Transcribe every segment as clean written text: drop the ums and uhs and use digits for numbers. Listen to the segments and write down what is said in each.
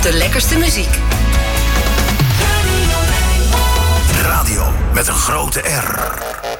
de lekkerste muziek. Radio met een grote R.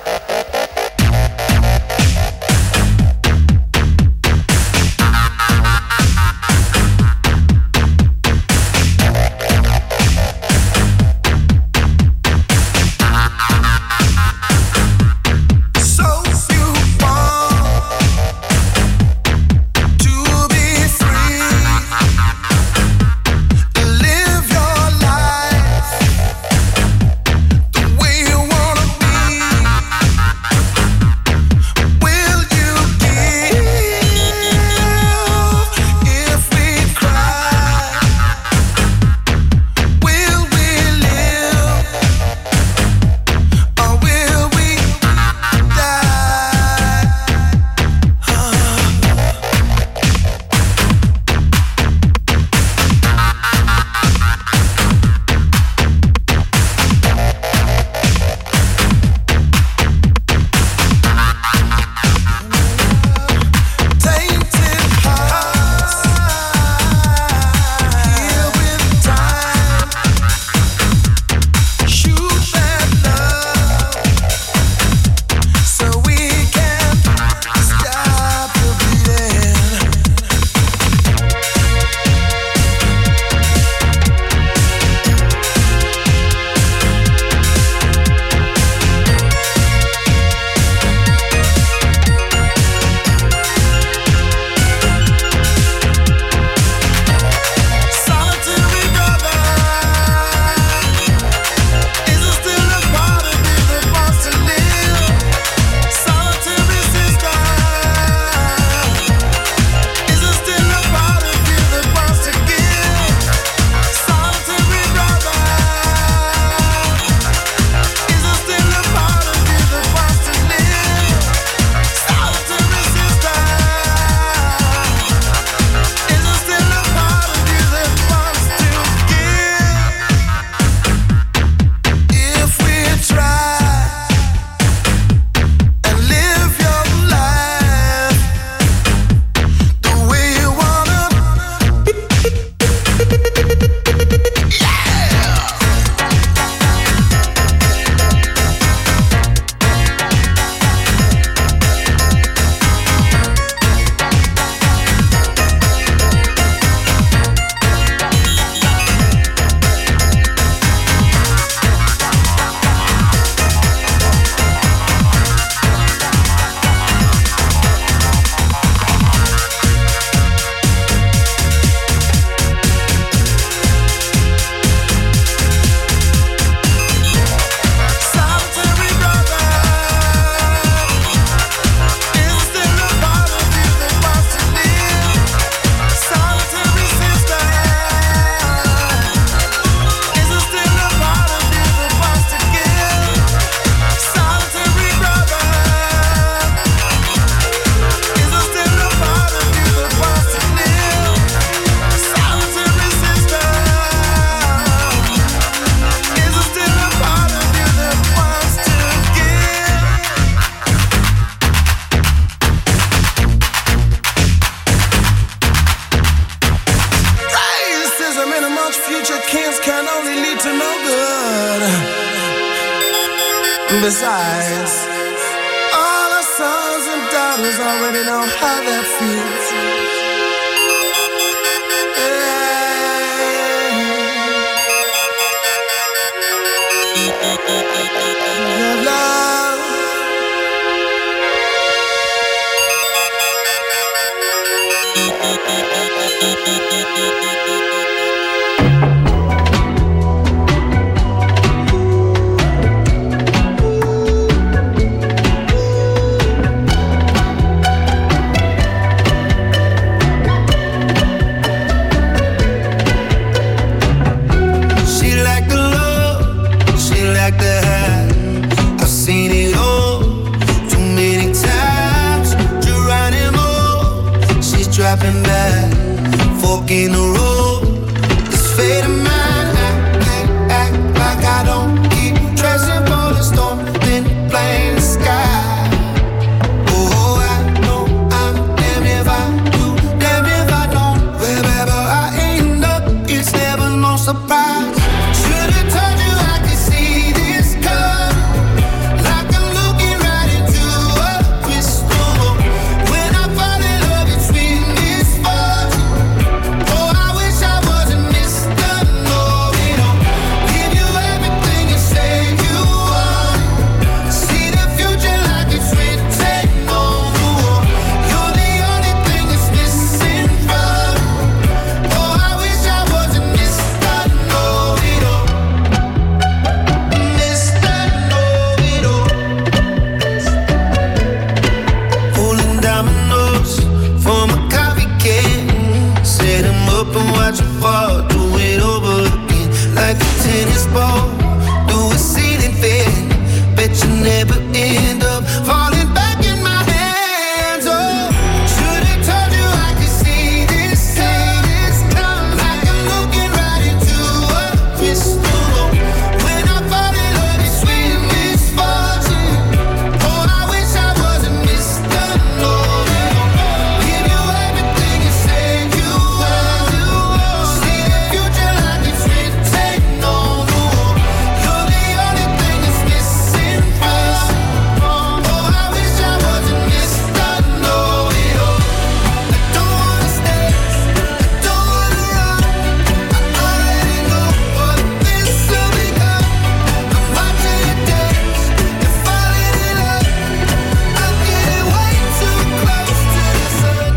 Besides, all our sons and daughters already know how that feels. surprised. Should've told you I could see this come. Like I'm looking right into a crystal ball. When I fall in love, it's with misfortune. Oh, I wish I wasn't Mr. Know-it-all. Give you everything you say you want. See the future like it's written on the wall. You're the only thing that's missing from. Oh, I wish I wasn't Mr. Know-it-all. Mr. Know-it-all. Pulling dominoes from a coffee can. Set 'em up and watch 'em fall. Do it over again like a tennis ball. Do a ceiling fan. Bet you never end up falling back in my hands. Oh, should've told you I could see this come. Like I'm looking right into a crystal ball. When I fall in love, it's with misfortune. Oh, I wish I wasn't Mr. Know-it-all. Give you everything you say you want. See the future like it's written on the wall. You're the only thing that's missing from. Oh, I wish I wasn't Mr. Know-it-all. I don't wanna stay, I don't wanna run. I already know what this will become. I'm watching you dance and falling in love. I'm getting way too close to the sun.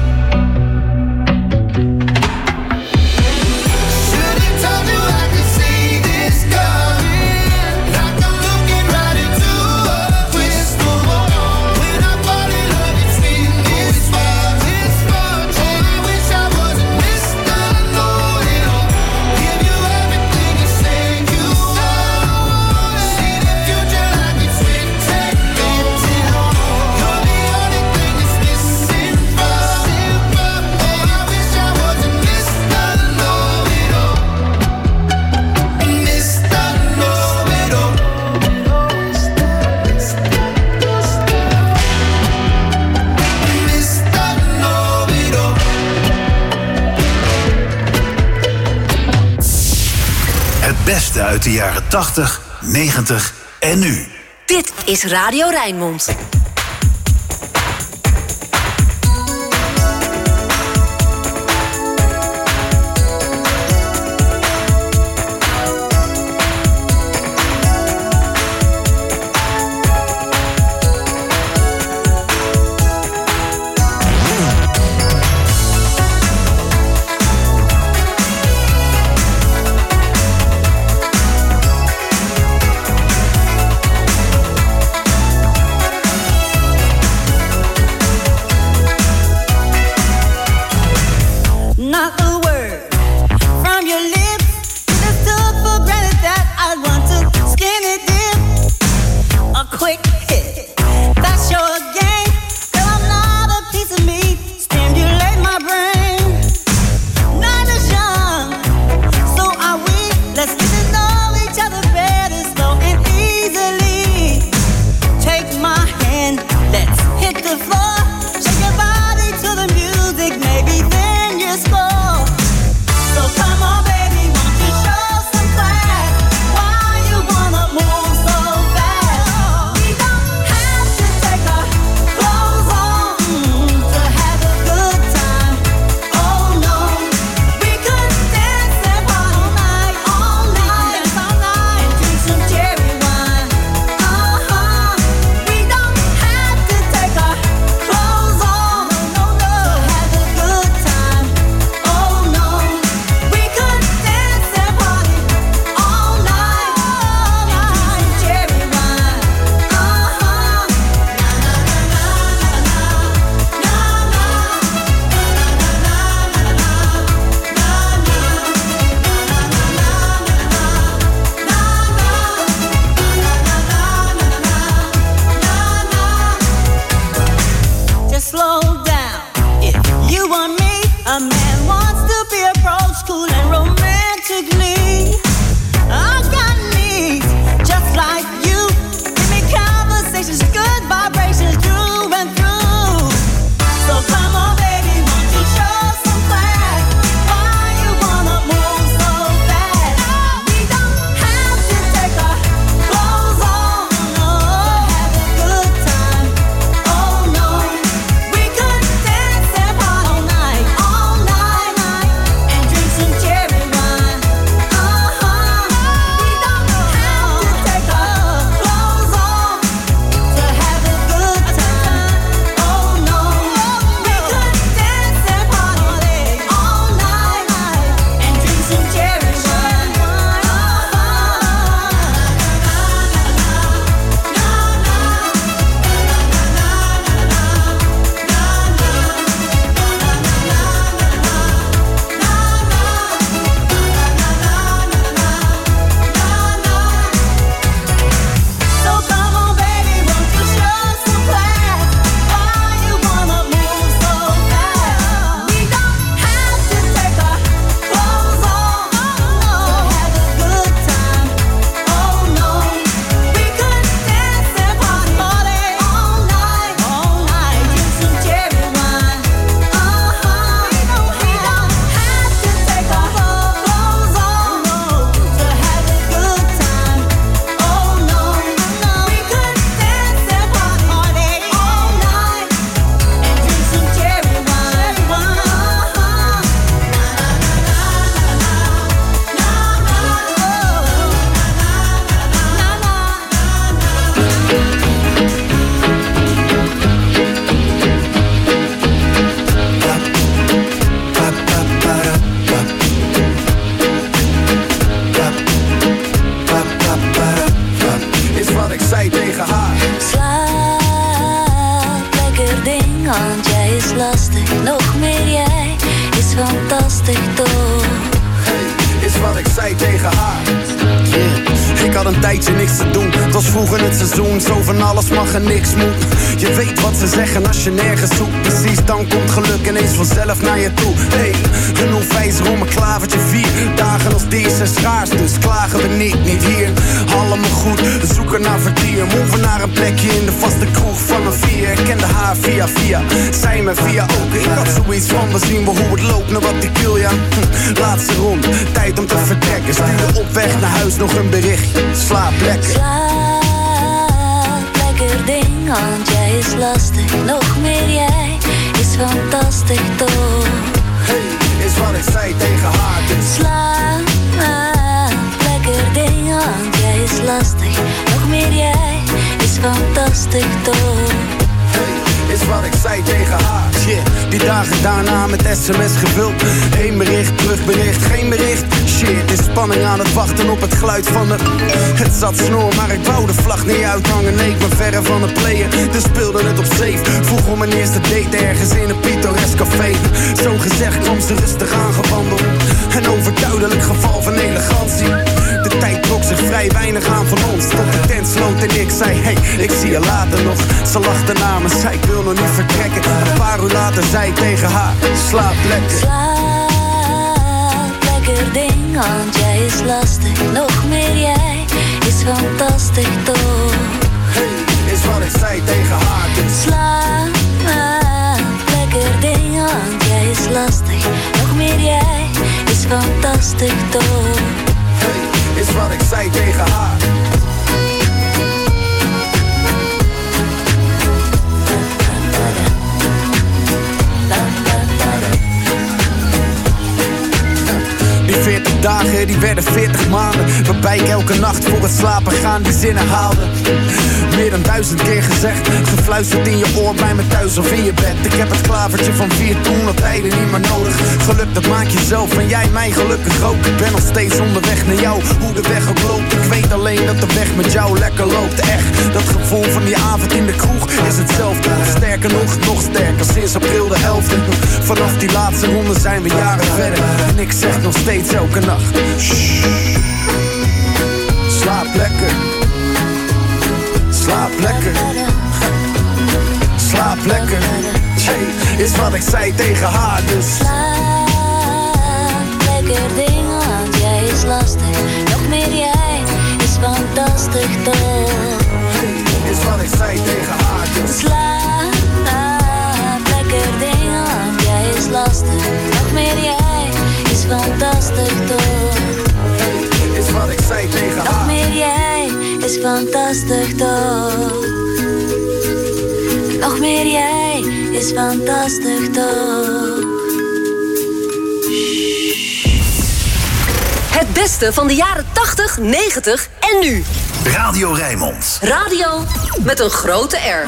Should've told you I could see this coming. Like I'm looking right into a crystal ball. When I fall in love, it's with misfortune. Oh, I wish I wasn't Mr. Know-it-all. Give you everything you say you want. See the future like it's written on the wall. You're the only thing that's missing from. Oh, I wish I wasn't Mr. Know-it-all. Mr. Know-it-all. Mr. Know-it-all. Het beste uit de jaren 80, 90 en nu. Dit is Radio Rijnmond. zei tegen haar. Yeah. Ik had een tijdje niks te doen. Het was vroeg in het seizoen, zo van alles mag en niks moet. Je weet wat ze zeggen als je nergens zoekt. Precies, dan komt geluk ineens vanzelf naar je toe. Hey, genoeg wijzer om een klavertje 4 dagen als deze is schaars, dus klagen we niet hier. Allemaal goed, we zoeken naar vertier. Moven naar een plekje in de vaste kroeg van een 4. Ik kende haar via, zij me via ook. Ik had zoiets van, we zien wel hoe het loopt, naar wat ik wil, ja. Laatste rond, tijd om te vertrekken. Stuurde op weg naar huis nog een berichtje. Slaap lekker. Slaap lekker ding, want jij is lastig. Nog meer jij is fantastisch toch. Hey, is wat ik zei tegen haar, dus. Slaap lekker ding, want jij is lastig. Nog meer jij is fantastisch toch. Hey, is wat ik zei tegen haar. Shit, die dagen daarna met sms gevuld. Eén bericht, terugbericht, geen bericht. Shit, is spanning aan het wachten op het geluid van de... Het zat snor, maar ik wou de vlag niet uithangen. Nee, ik ben verre van het playen, dus speelde het op safe. Vroeg om mijn eerste date ergens in een pittoresk café. Zo gezegd kwam ze rustig aangewandeld. Een overduidelijk geval van elegantie. De tijd trok zich vrij weinig aan van ons. Tot de tent sloot en ik zei, hey, ik zie je later nog. Ze lachte na me, zei ik wil nog niet vertrekken. Een paar uur later zei ik tegen haar, slaap lekker. Slaap lekker ding, want jij is lastig. Nog meer jij is fantastisch toch. Hey, is wat ik zei tegen haar, dus. Slaap lekker ding, want jij is lastig. Nog meer jij is fantastisch toch. Hey, is wat ik zei tegen haar. Die 40 dagen, die werden 40 maanden. Waarbij ik elke nacht voor het slapen gaan die zinnen haalde. Meer dan 1000 keer gezegd, gefluisterd in je oor bij me thuis of in je bed. Ik heb het klavertje van 4 toen al tijden niet meer nodig. Geluk dat maak je zelf en jij mij gelukkig ook. Ik ben nog steeds onderweg naar jou, hoe de weg ook loopt. Ik weet alleen dat de weg met jou lekker loopt. Echt, dat gevoel van die avond in de kroeg is hetzelfde. Sterker nog sterker, sinds april de 11e. Vanaf die laatste ronde zijn we jaren verder. En ik zeg nog steeds elke nacht, shh. Slaap lekker. Slaap lekker. Slaap lekker. Hey, is wat ik zei tegen haar, dus. Slaap lekker ding, want jij is lastig. Nog meer jij is fantastisch toch. Hey, is wat ik zei tegen haar, dus. Slaap lekker ding, want jij is lastig. Nog meer jij is fantastisch toch. Hey, is wat ik zei tegen haar. Nog meer jij is fantastisch toch. Nog meer jij is fantastisch toch. Het beste van de jaren 80, 90 en nu. Radio Rijnmond. Radio met een grote R.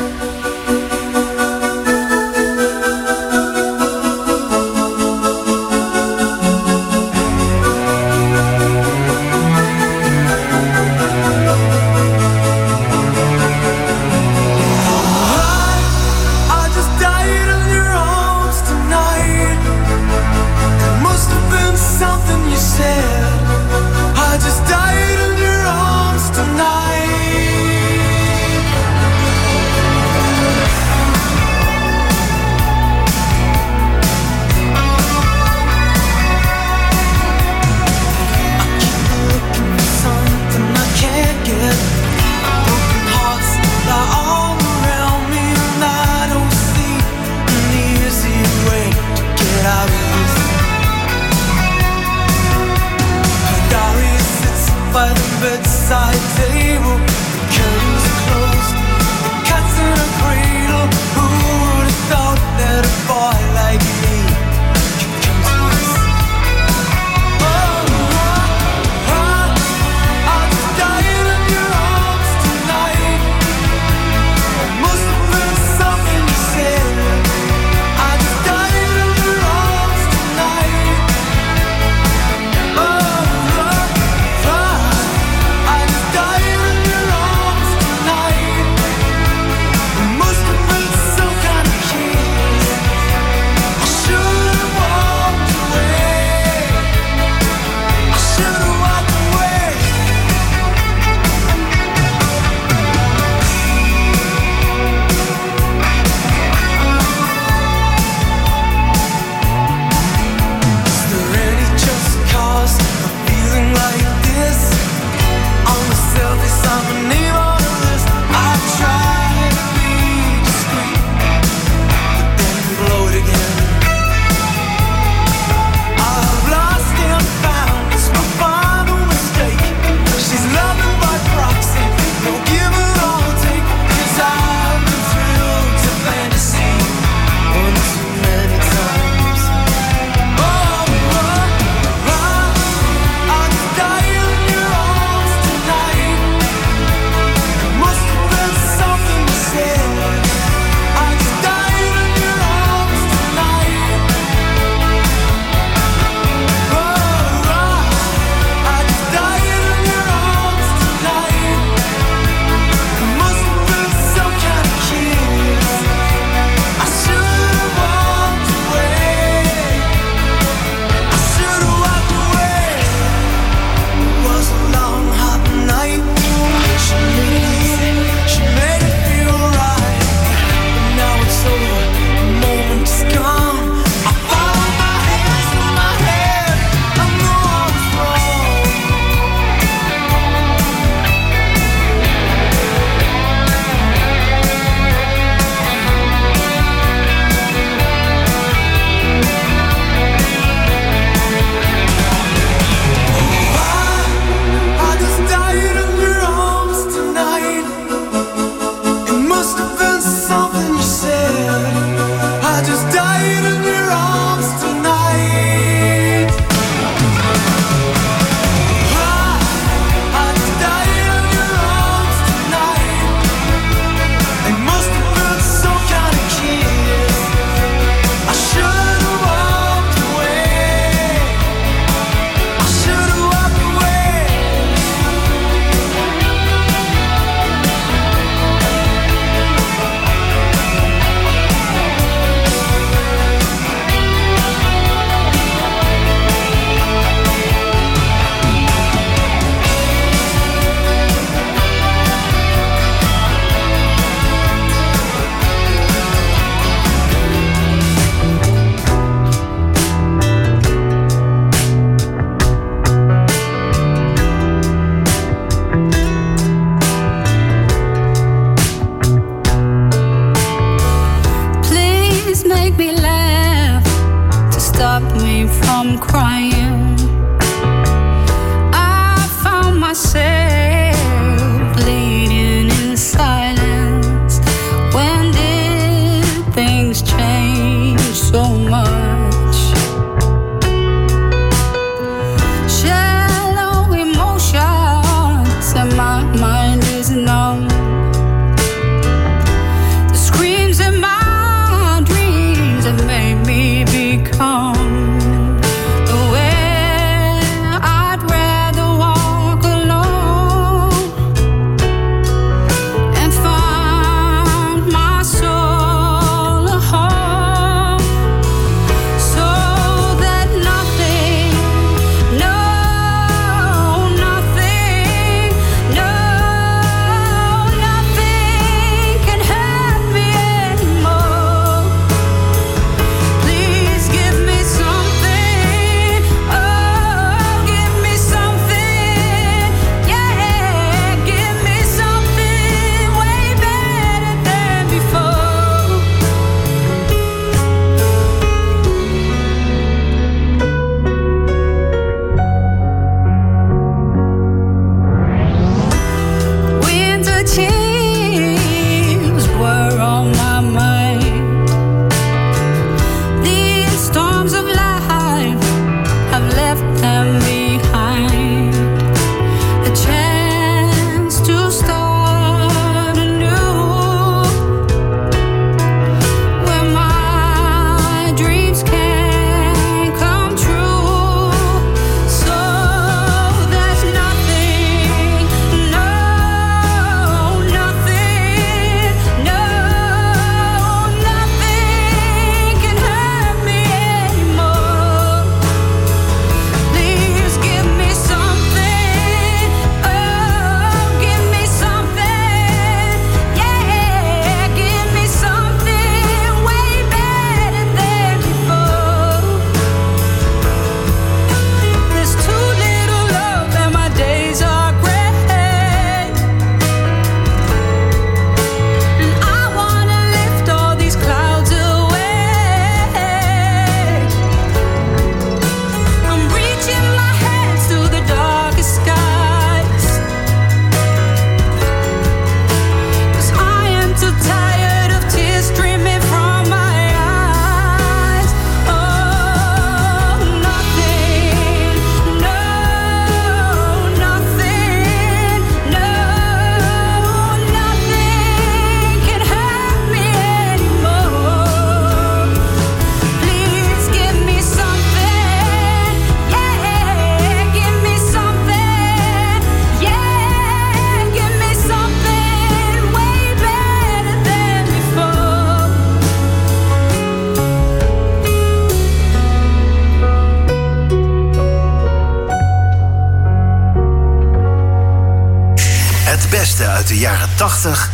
Het beste uit de jaren 80,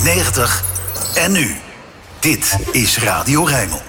90 en nu. Dit is Radio Rijnmond.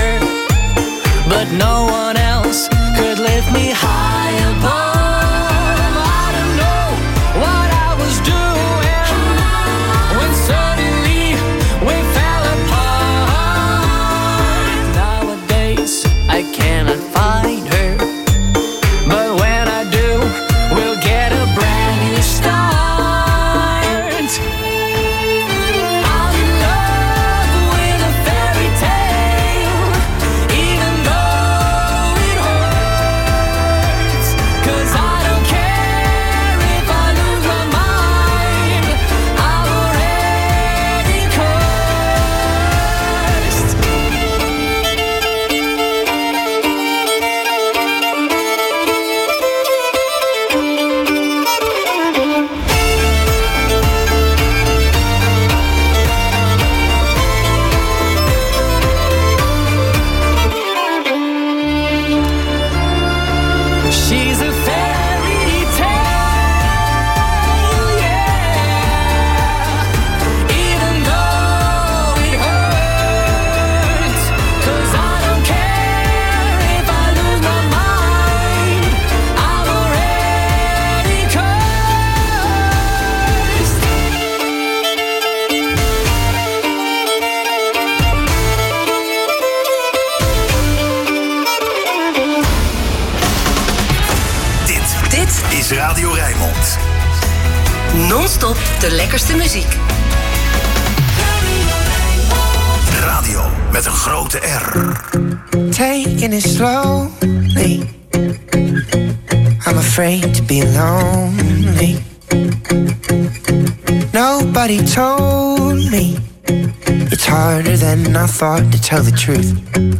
but no one else could lift me high above. She's a fairy tale, yeah. Even though it hurts, 'cause I don't care if I lose my mind. I'm already cursed. Dit is Radio Rijnmond. Non-stop de lekkerste muziek. Radio met een grote R. Taking it slowly. I'm afraid to be lonely. Nobody told me it's harder than I thought to tell the truth.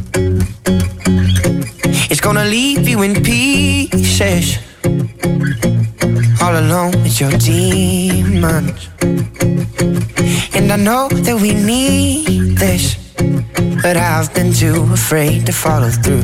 It's gonna leave you in pieces, all alone with your demons. And I know that we need this, but I've been too afraid to follow through.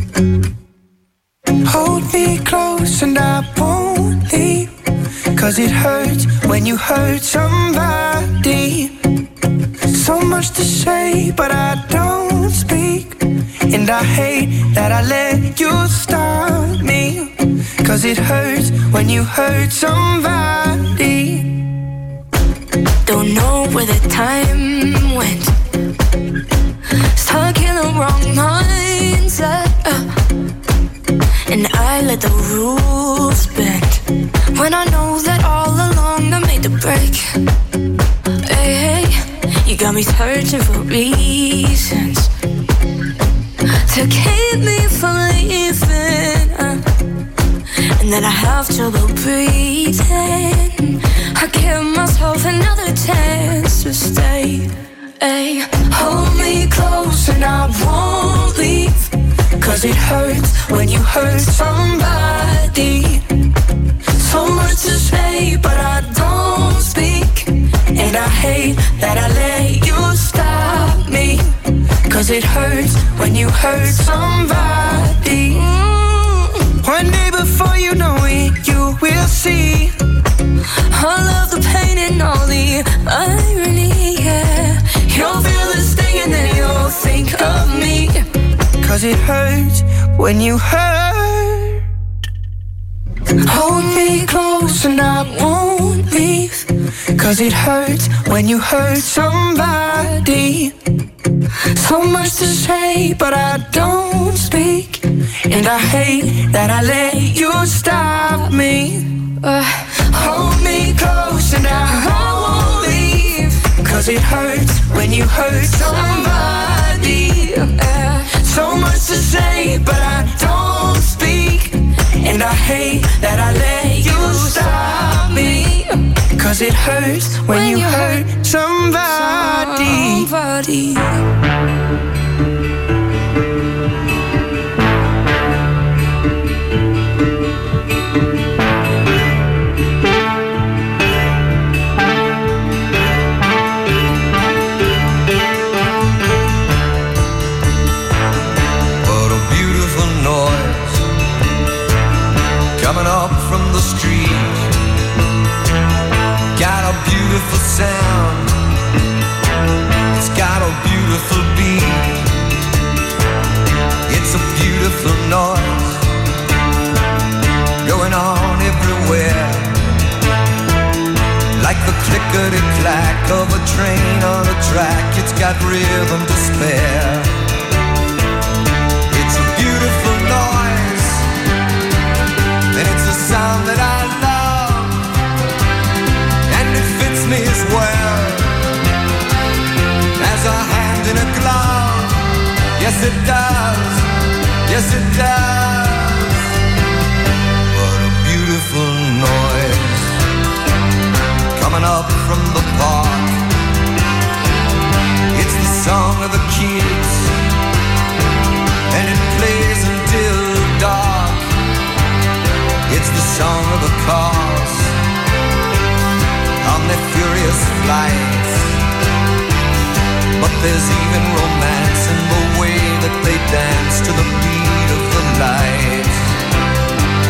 Hold me close and I won't leave, 'cause it hurts when you hurt somebody. So much to say, but I don't speak. And I hate that I let you stop me, 'cause it hurts when you hurt somebody. Don't know where the time went. Stuck in the wrong mindset. And I let the rules bend, when I know that all along I made the break. Hey, hey, you got me searching for reasons to keep me from leaving. And then I have trouble breathing. I give myself another chance to stay. Hey, hold me close and I won't leave, 'cause it hurts when you hurt somebody. So much to say, but I don't speak. And I hate that I let you stop me, 'cause it hurts when you hurt somebody. One day before you know it, you will see all of the pain and all the irony, yeah. You'll feel the sting and then you'll think of me, 'cause it hurts when you hurt. Hold me close and I won't leave, 'cause it hurts when you hurt somebody. So much to say, but I don't speak. And I hate that I let you stop me. Hold me close and I won't leave, 'cause it hurts when you hurt somebody. So much to say, but I don't speak. And I hate that I let you stop me, 'cause it hurts when you hurt somebody. Coming up from the street, got a beautiful sound, it's got a beautiful beat, it's a beautiful noise going on everywhere, like the clickety-clack of a train on a track. It's got rhythm to spare. It's a beautiful noise, and it's a sound that I love, and it fits me as well as a hand in a glove. Yes it does, yes it does. What a beautiful noise coming up from the park. It's the song of the kids, and it plays until dark. It's the song of the cars on their furious flights. But there's even romance in the way that they dance to the beat of the lights.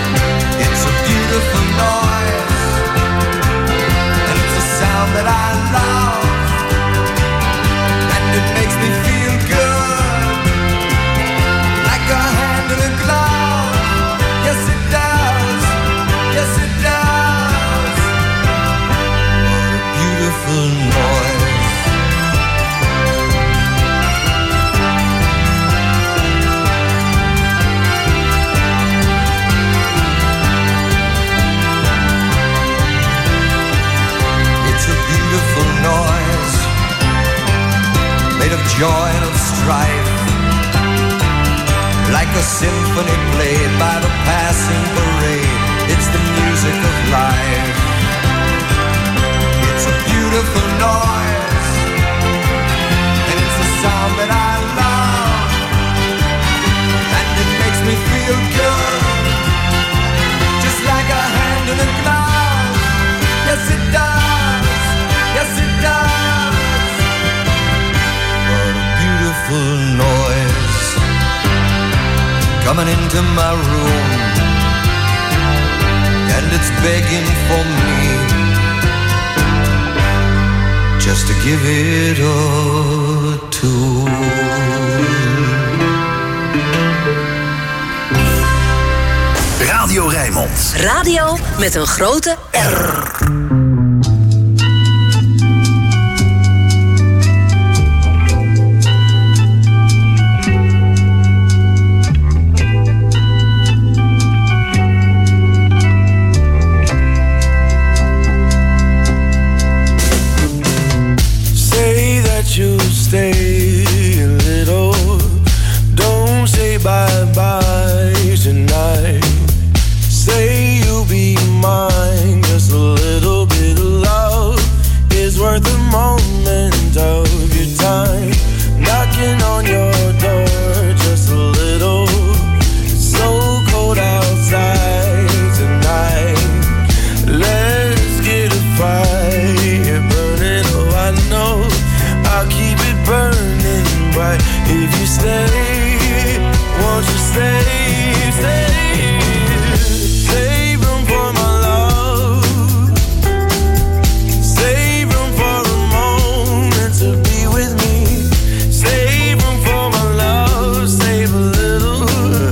a symphony played by the passing parade. It's the music of life. It's a beautiful noise, and it's a sound that I love, and it makes me feel good, just like a hand in a glove. Yes it does, yes it does. What a beautiful noise coming into my room, and it's begging for me just to give it a tune. Radio Rijnmond. Radio met een grote R. You stay a little, don't say bye-bye tonight. Say you'll be mine, just a little bit of love is worth a moment of your time. Knocking on your door, just a little, it's so cold outside tonight. Let's get a fire burning, oh I know I'll keep it burning bright if you stay. Won't you stay, stay? Save room for my love. Save room for a moment to be with me. Save room for my love. Save a little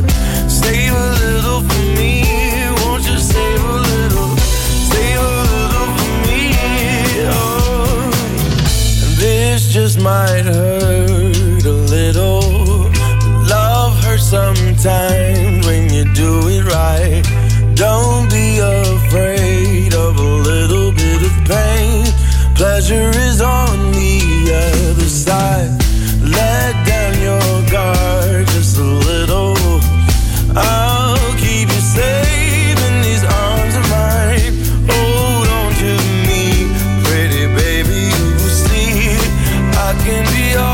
for me. Won't you save a little for me? Oh. This just might hurt a little. Love hurts sometimes when you do it right. Don't be afraid of a little bit of pain. Pleasure is on the other side. Let down your guard just a little. I'll keep you safe in these arms of mine. Hold on to me, pretty baby, you will see I can be all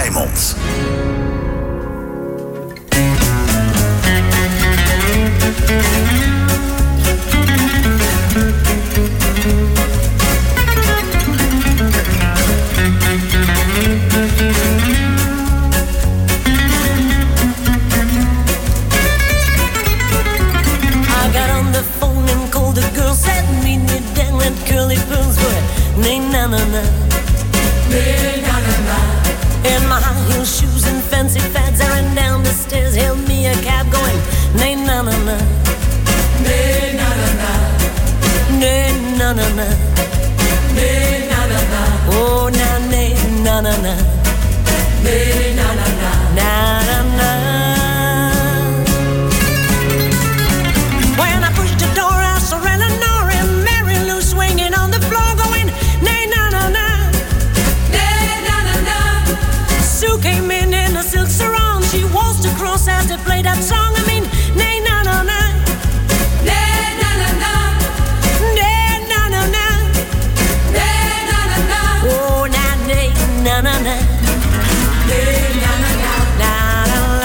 Rijnmond. Curly pearls were nay na na na, nay na na na. In my high heel shoes and fancy fads, I ran down the stairs, hailed me a cab going nay na na na, nay na na na, nay na na na, nay na na na. Oh na nay na na na, nay na na na, na na na. When I pushed the door, I saw Eleanor and Mary Lou swinging on the floor, going nay na na na, nay na na na. Sue came in a silk sarong, she waltzed across as they played that song. I mean, nay na na na, nay na na na, nay na na na, nay na na na. Oh na nay na na na, nay na na na, na na na.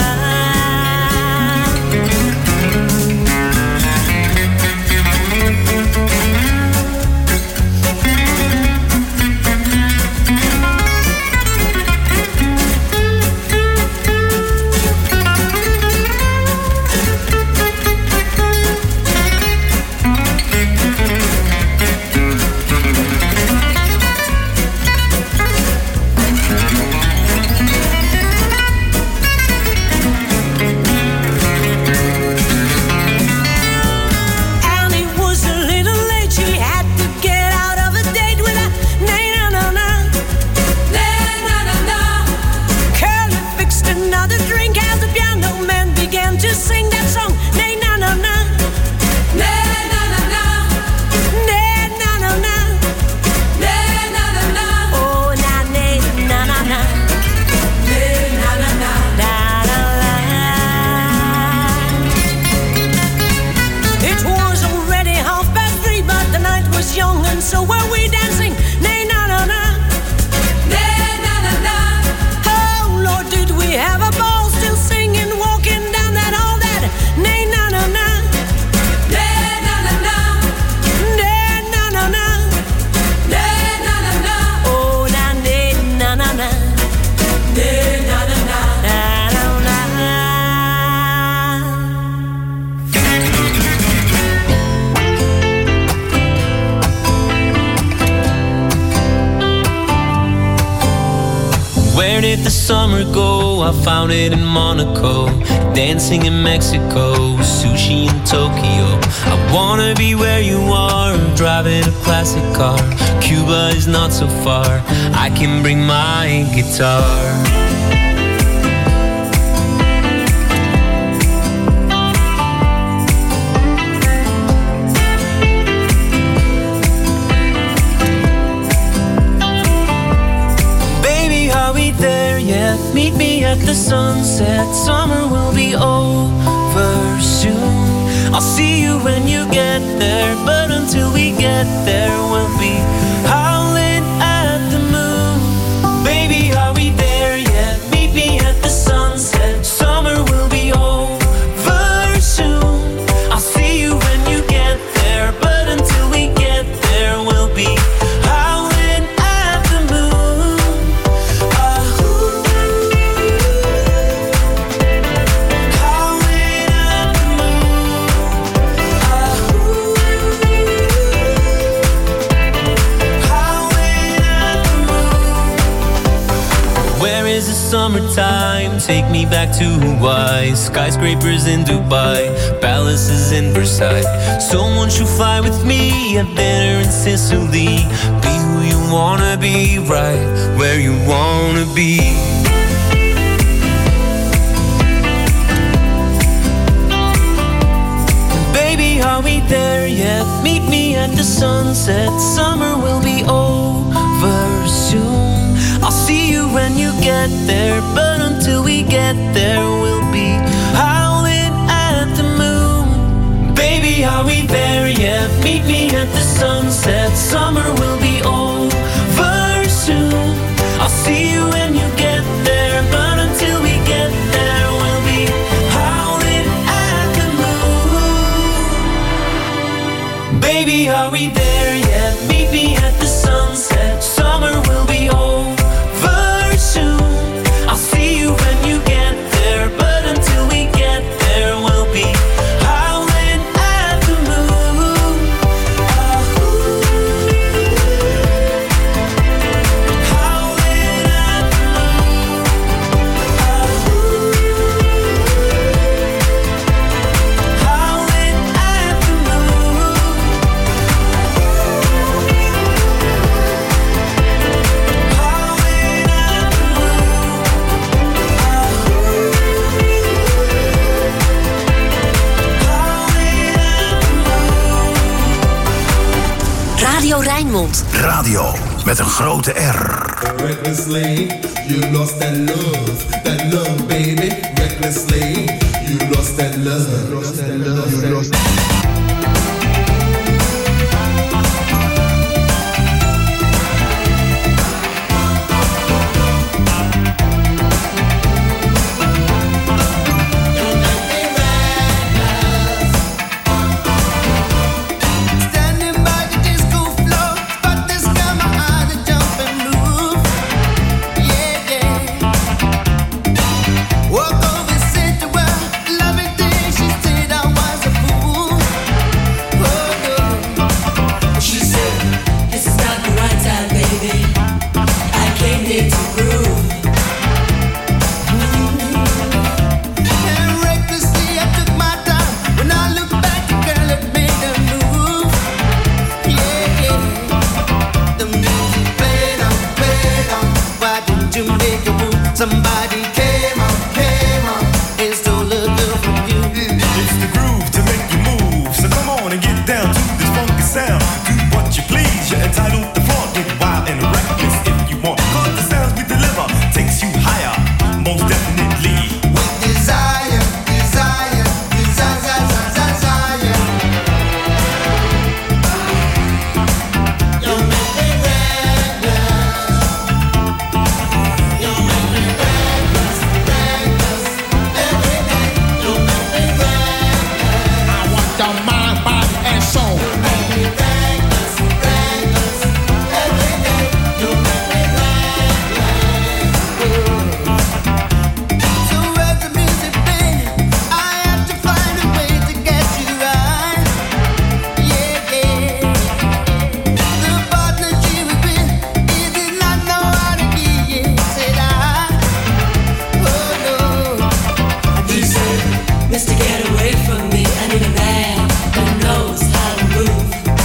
Young and so were we dancing, nay na na na, nay na na na. Oh Lord, did we have a ball, still singing, walking down that hall, that nay na na na, nay na na na, nay na na na, nay na na na. Oh na nay na na na, nay na na na, na na na. Where did the summer go? I found it in Monaco, dancing in Mexico, sushi in Tokyo. I wanna be where you are, driving a classic car. Cuba is not so far, I can bring my guitar. Meet me at the sunset, summer will be over soon. I'll see you when you get there, but until we get there, we'll be howling at the moon. Baby, are we there yet? Meet me at the sunset, summer will be over soon. I'll see you when you get there, but until we get there, we'll be howling at the moon. Summertime, take me back to Hawaii. Skyscrapers in Dubai, palaces in Versailles. Someone should fly with me at dinner in Sicily. Be who you wanna be, right where you wanna be. Baby, are we there yet? Meet me at the sunset, summer will be over soon. I'll see you when you get there, but until we get there, we'll be howling at the moon. Baby, are we there yet? Meet me at the sunset, summer will be over soon. I'll see you when you get there, Baby, are we there yet? Meet me at the sunset. Summer will be over soon. I'll see you when you get there, but until we get there, we'll be howling at the moon. Howling at the moon. Howling at the moon. Radio Rijnmond. Radio met een grote R. Recklessly, you lost that love, baby. Recklessly, you lost that love, you lost. Somebody came on, and stole a girl from you. It's the groove to make you move. So come on and get down to this funky sound. Do what you please, you're entitled to flaunt. Get wild and reckless if you want. Cause the sounds we deliver takes you higher, most definitely. With desire, desire, desire, desire. You make me reckless. You make me reckless, reckless. Every day, you make me reckless. I want your mind, body, and soul. You make me reckless, reckless. Every day, you make me reckless. So as the music plays, I have to find a way to get you right. Yeah, yeah. The partner she was with, he did not know how to be. Yeah, said I. Oh no. He said, Mister, get away from me. I need a man that knows how to move.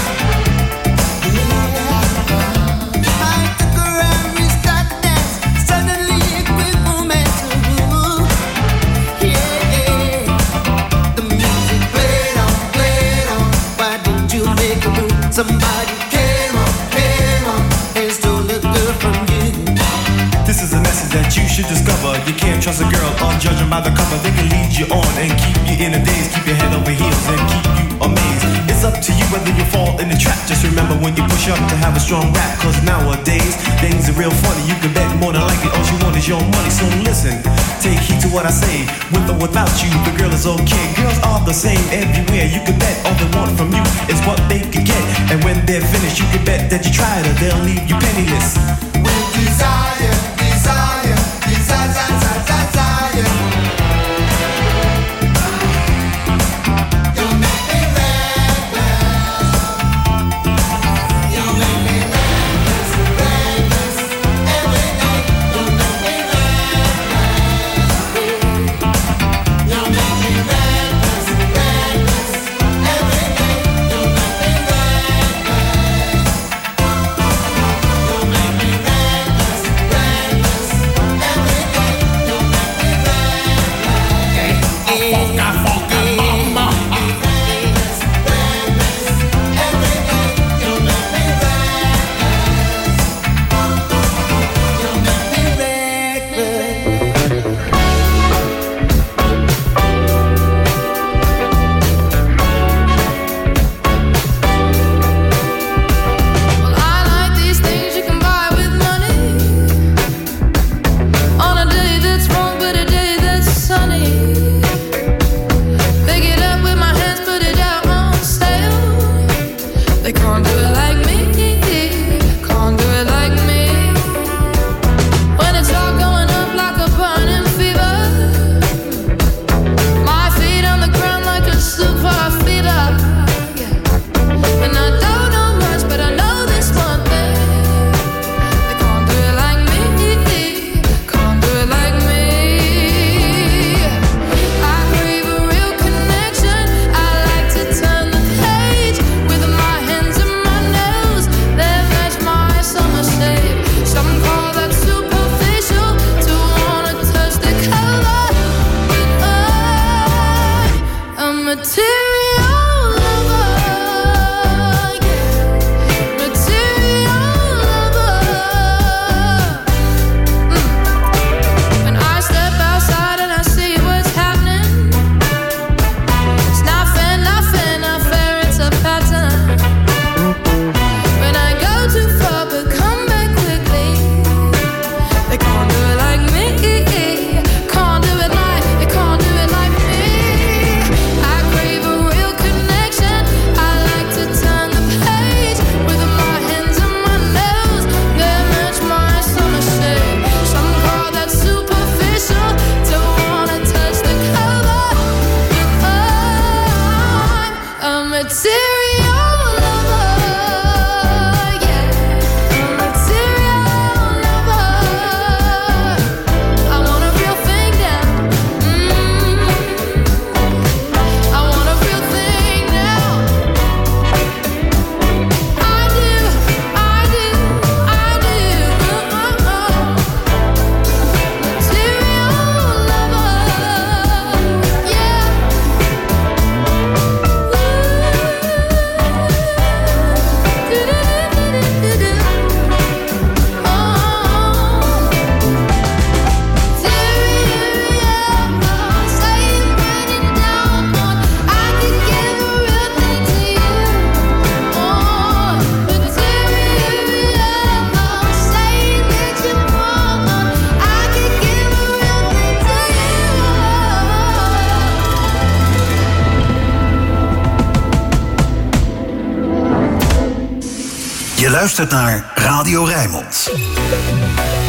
I took her and we started to dance. Suddenly a quick moment to move. Yeah, yeah. The music played on. Why didn't you make a move? Somebody came on, and stole a girl from you. This is a message that you should discover. You can't trust a girl on judging by the cover. They can lead you on and keep you in a daze. Keep your head over heels and keep you amazed. It's up to you whether you fall in the trap. Just remember when you push up to have a strong rap. Cause nowadays, things are real funny. You can bet more than likely all you want is your money. So listen, take heed to what I say. With or without you, the girl is okay. Girls are the same everywhere. You can bet all they want from you is what they can get. And when they're finished, you can bet that you tried her. They'll leave you penniless. With desire, desire, desire, desire. You make me reckless. You make me reckless, reckless. Every day, you make me reckless. You make me reckless, reckless. Every day, you make me reckless. You make me reckless, reckless. luistert naar Radio Rijnmond.